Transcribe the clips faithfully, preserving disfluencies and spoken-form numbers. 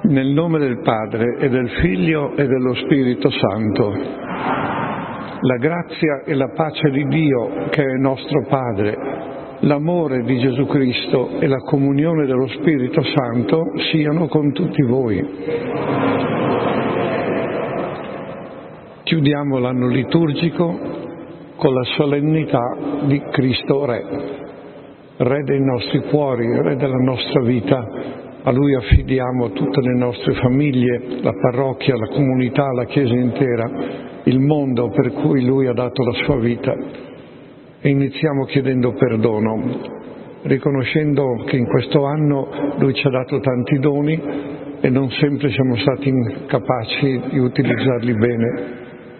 Nel nome del Padre e del Figlio e dello Spirito Santo. La grazia e la pace di Dio, che è nostro Padre, l'amore di Gesù Cristo e la comunione dello Spirito Santo siano con tutti voi. Chiudiamo l'anno liturgico con la solennità di Cristo Re, Re dei nostri cuori, Re della nostra vita. A Lui affidiamo tutte le nostre famiglie, la parrocchia, la comunità, la Chiesa intera, il mondo per cui Lui ha dato la sua vita. E iniziamo chiedendo perdono, riconoscendo che in questo anno Lui ci ha dato tanti doni e non sempre siamo stati capaci di utilizzarli bene.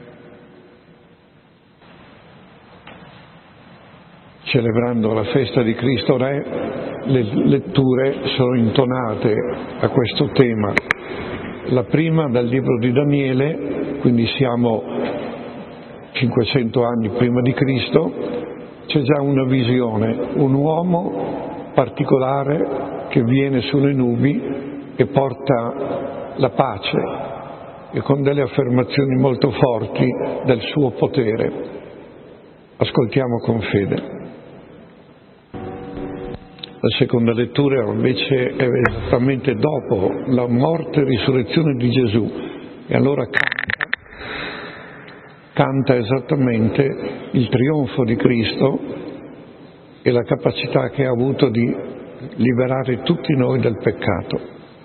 Celebrando la festa di Cristo Re, le letture sono intonate a questo tema. La prima dal libro di Daniele, quindi siamo cinquecento anni prima di Cristo, c'è già una visione, un uomo particolare che viene sulle nubi e porta la pace e con delle affermazioni molto forti del suo potere. Ascoltiamo con fede. La seconda lettura invece è esattamente dopo la morte e risurrezione di Gesù e allora canta, canta esattamente il trionfo di Cristo e la capacità che ha avuto di liberare tutti noi dal peccato.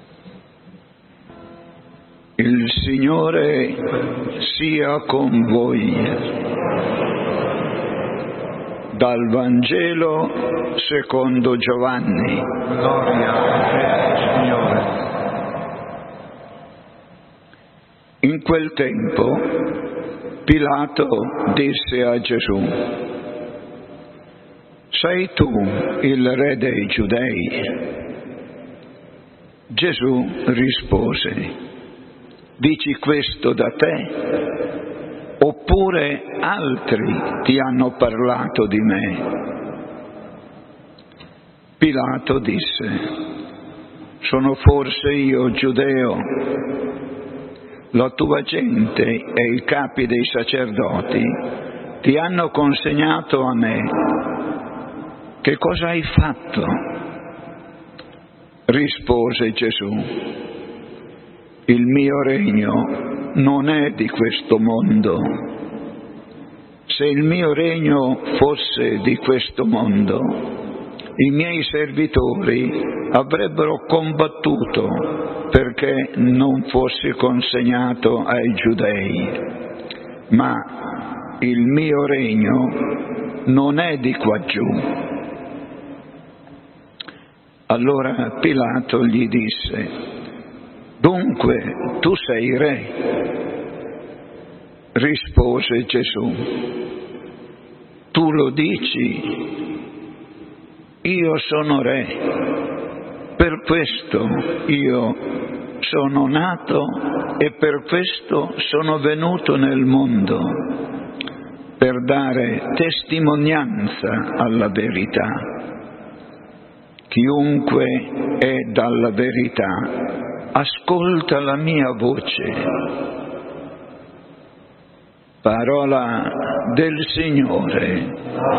Il Signore sia con voi. Dal Vangelo secondo Giovanni. Gloria a te, Signore. In quel tempo Pilato disse a Gesù: sei tu il re dei Giudei? Gesù rispose: dici questo da te? Oppure altri ti hanno parlato di me? Pilato disse: sono forse io giudeo? La tua gente e i capi dei sacerdoti ti hanno consegnato a me. Che cosa hai fatto? Rispose Gesù: il mio regno non è di questo mondo. Se il mio regno fosse di questo mondo, i miei servitori avrebbero combattuto perché non fossi consegnato ai giudei. Ma il mio regno non è di qua giù. Allora Pilato gli disse: dunque tu sei re? Rispose Gesù: tu lo dici, io sono re, per questo io sono nato e per questo sono venuto nel mondo, per dare testimonianza alla verità. Chiunque è dalla verità ascolta la mia voce. Parola del Signore.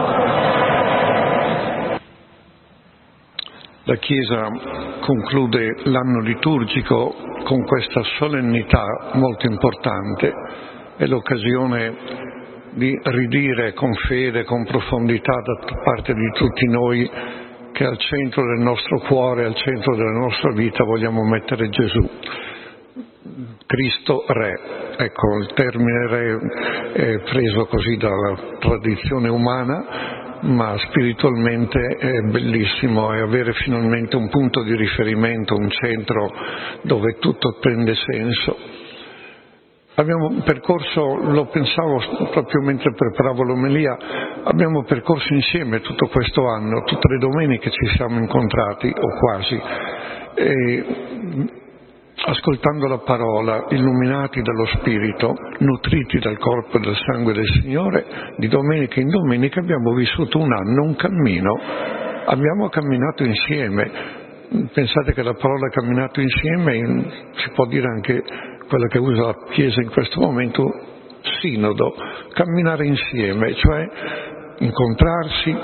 La Chiesa conclude l'anno liturgico con questa solennità molto importante. È l'occasione di ridire con fede, con profondità da parte di tutti noi che al centro del nostro cuore, al centro della nostra vita vogliamo mettere Gesù. Cristo Re, ecco, il termine Re è preso così dalla tradizione umana, ma spiritualmente è bellissimo, è avere finalmente un punto di riferimento, un centro dove tutto prende senso. Abbiamo percorso, lo pensavo proprio mentre preparavo l'omelia, abbiamo percorso insieme tutto questo anno, tutte le domeniche ci siamo incontrati, o quasi, e ascoltando la parola, illuminati dallo Spirito, nutriti dal corpo e dal sangue del Signore, di domenica in domenica abbiamo vissuto un anno, un cammino, abbiamo camminato insieme, pensate che la parola camminato insieme si può dire anche quella che usa la Chiesa in questo momento, sinodo, camminare insieme, cioè incontrarsi,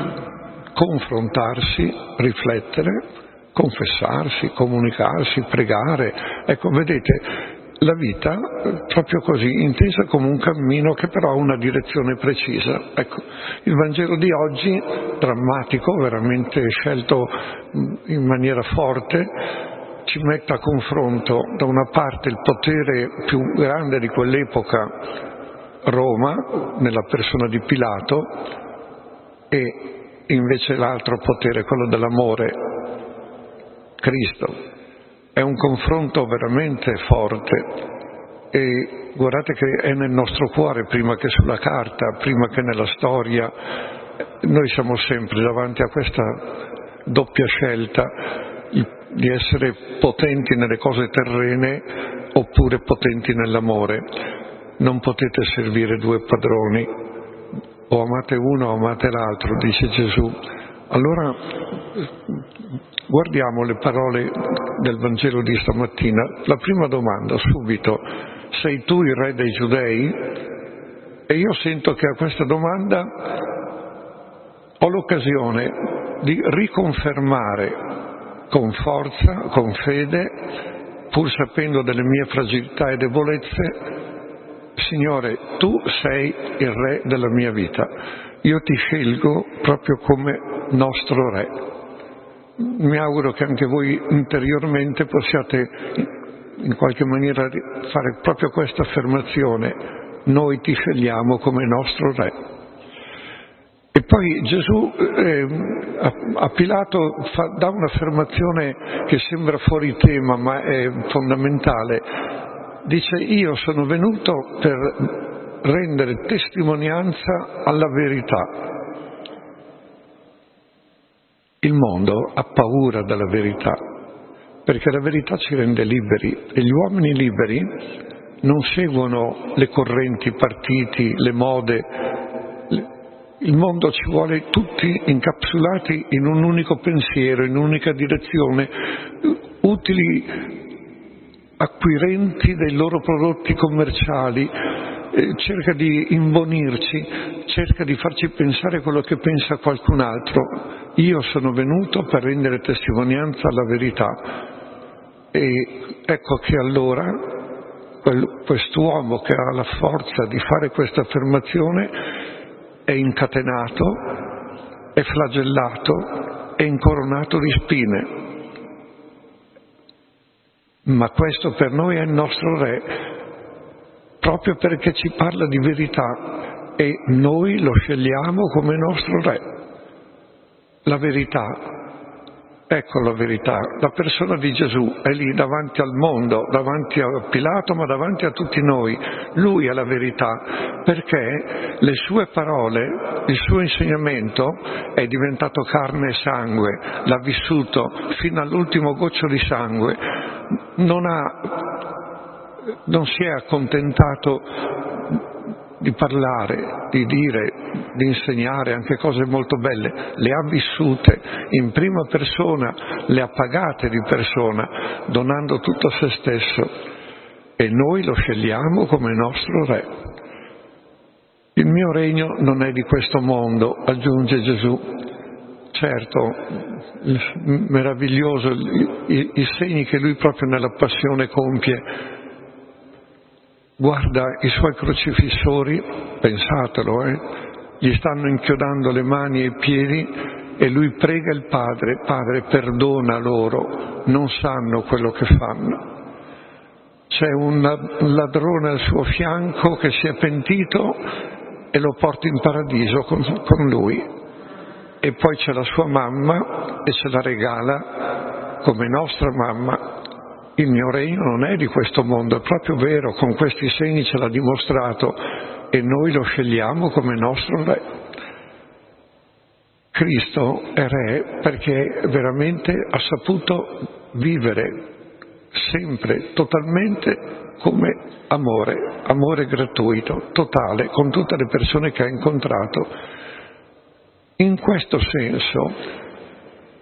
confrontarsi, riflettere, confessarsi, comunicarsi, pregare. Ecco, vedete, la vita proprio così, intesa come un cammino che però ha una direzione precisa. Ecco, il Vangelo di oggi, drammatico, veramente scelto in maniera forte, ci mette a confronto da una parte il potere più grande di quell'epoca, Roma, nella persona di Pilato, e invece l'altro potere, quello dell'amore, Cristo. È un confronto veramente forte e guardate che è nel nostro cuore prima che sulla carta, prima che nella storia. Noi siamo sempre davanti a questa doppia scelta di essere potenti nelle cose terrene oppure potenti nell'amore. Non potete servire due padroni, o amate uno o amate l'altro, dice Gesù. Allora guardiamo le parole del Vangelo di stamattina. La prima domanda, subito: sei tu il re dei Giudei? E io sento che a questa domanda ho l'occasione di riconfermare con forza, con fede, pur sapendo delle mie fragilità e debolezze: Signore, tu sei il re della mia vita. Io ti scelgo proprio come nostro re. Mi auguro che anche voi interiormente possiate in qualche maniera fare proprio questa affermazione: noi ti scegliamo come nostro re. E poi Gesù eh, a, a Pilato fa, dà un'affermazione che sembra fuori tema ma è fondamentale. Dice: io sono venuto per rendere testimonianza alla verità. Il mondo ha paura della verità, perché la verità ci rende liberi e gli uomini liberi non seguono le correnti, i partiti, le mode. Il mondo ci vuole tutti incapsulati in un unico pensiero, in un'unica direzione, utili acquirenti dei loro prodotti commerciali, eh, cerca di imbonirci, cerca di farci pensare quello che pensa qualcun altro. Io sono venuto per rendere testimonianza alla verità. E ecco che allora quel, quest'uomo che ha la forza di fare questa affermazione è incatenato, è flagellato, è incoronato di spine. Ma questo per noi è il nostro re, proprio perché ci parla di verità e noi lo scegliamo come nostro re. La verità, ecco la verità, la persona di Gesù è lì davanti al mondo, davanti a Pilato, ma davanti a tutti noi. Lui è la verità, perché le sue parole, il suo insegnamento è diventato carne e sangue, l'ha vissuto fino all'ultimo goccio di sangue. Non ha, non si è accontentato di parlare, di dire, di insegnare anche cose molto belle, le ha vissute in prima persona, le ha pagate di persona, donando tutto a se stesso, e noi lo scegliamo come nostro re. Il mio regno non è di questo mondo, aggiunge Gesù. Certo, meraviglioso i, i segni che lui proprio nella passione compie. Guarda i suoi crocifissori, pensatelo, eh, gli stanno inchiodando le mani e i piedi e lui prega il Padre: Padre, perdona loro, non sanno quello che fanno. C'è un ladrone al suo fianco che si è pentito e lo porta in paradiso con, con lui. E poi c'è la sua mamma e ce la regala come nostra mamma. Il mio regno non è di questo mondo, è proprio vero, con questi segni ce l'ha dimostrato e noi lo scegliamo come nostro re. Cristo è re perché veramente ha saputo vivere sempre, totalmente, come amore, amore gratuito, totale, con tutte le persone che ha incontrato. In questo senso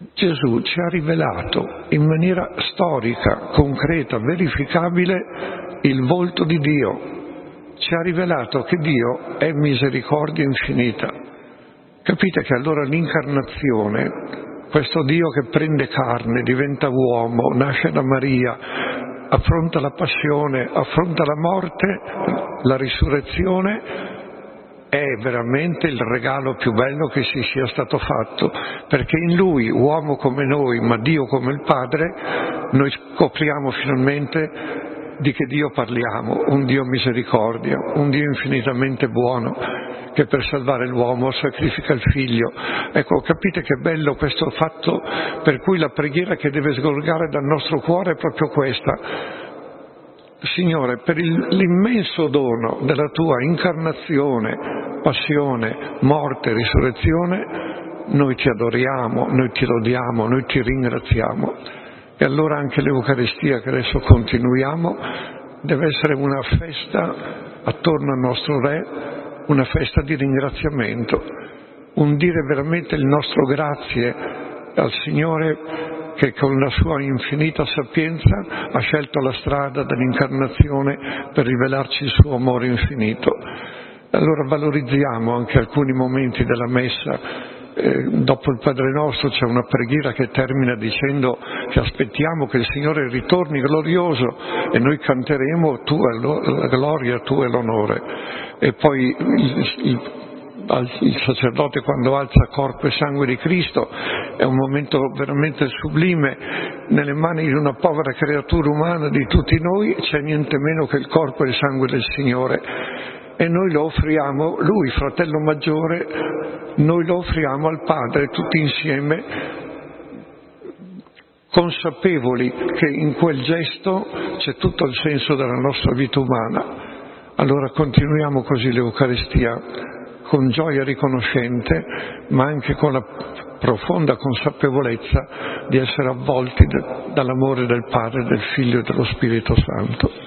Gesù ci ha rivelato in maniera storica, concreta, verificabile il volto di Dio. Ci ha rivelato che Dio è misericordia infinita. Capite che allora l'incarnazione, questo Dio che prende carne, diventa uomo, nasce da Maria, affronta la passione, affronta la morte, la risurrezione, è veramente il regalo più bello che si sia stato fatto, perché in Lui, uomo come noi, ma Dio come il Padre, noi scopriamo finalmente di che Dio parliamo, un Dio misericordia, un Dio infinitamente buono, che per salvare l'uomo sacrifica il figlio. Ecco, capite che bello questo fatto, per cui la preghiera che deve sgorgare dal nostro cuore è proprio questa. Signore, per il, l'immenso dono della tua incarnazione, passione, morte, risurrezione, noi ti adoriamo, noi ti lodiamo, noi ti ringraziamo. E allora anche l'Eucaristia che adesso continuiamo deve essere una festa attorno al nostro Re, una festa di ringraziamento, un dire veramente il nostro grazie al Signore che con la sua infinita sapienza ha scelto la strada dell'incarnazione per rivelarci il suo amore infinito. Allora valorizziamo anche alcuni momenti della Messa. Eh, dopo il Padre Nostro c'è una preghiera che termina dicendo che aspettiamo che il Signore ritorni glorioso e noi canteremo tu è la gloria, tu è l'onore. E poi il, il il sacerdote quando alza corpo e sangue di Cristo è un momento veramente sublime. Nelle mani di una povera creatura umana di tutti noi c'è niente meno che il corpo e il sangue del Signore e noi lo offriamo, Lui fratello maggiore, noi lo offriamo al Padre tutti insieme, consapevoli che in quel gesto c'è tutto il senso della nostra vita umana. Allora continuiamo così l'Eucaristia, con gioia riconoscente, ma anche con la profonda consapevolezza di essere avvolti dall'amore del Padre, del Figlio e dello Spirito Santo.